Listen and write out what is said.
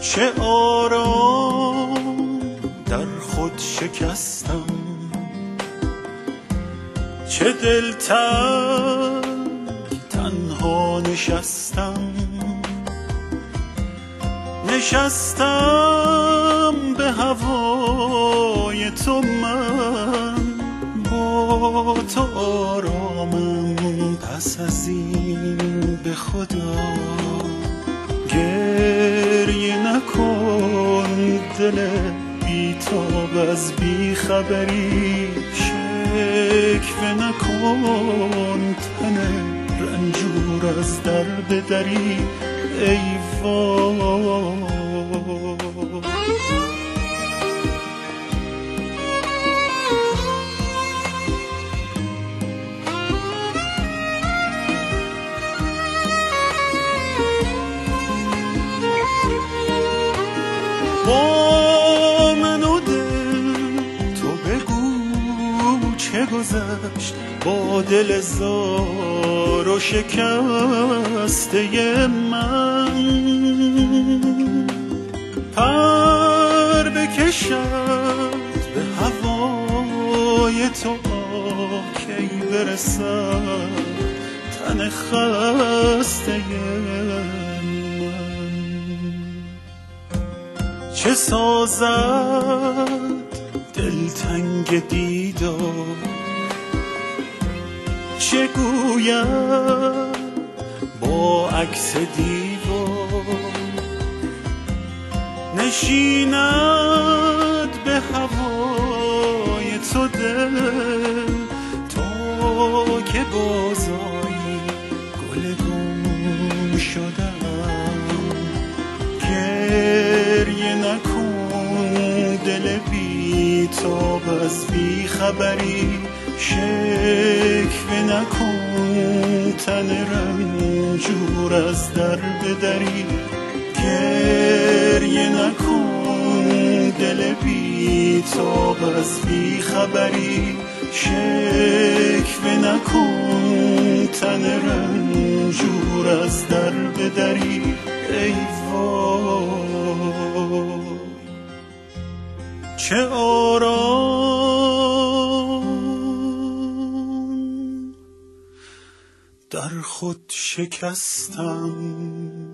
چه آرام در خود شکستم، چه دلتنگ تنها نشستم به هوای تو، من با تو آرامم. پس از این به خدا گریه نکن، دل بیتاب از بیخبری شکوه نکن، تن رنجور از در بدری ای وای. با من و دل تو بگو چه گذشت، با دل زار و شکسته من. پر بکشد به هوای تو، کی برسد تن خسته من. چه سازد دلتنگ دیدار، چه گوید با عکس دیوار، نشیند به هوای تو دل، تا که بازایی گل گم شدم. گریه نکن، دل بیتاب از بیخبری شکوه نکن، تن رنجور از در بدری. گریه نکن، دل بیتاب از بیخبری شکوه نکن، تن رنجور از در بدری ای وای. چه آرام در خود شکستم،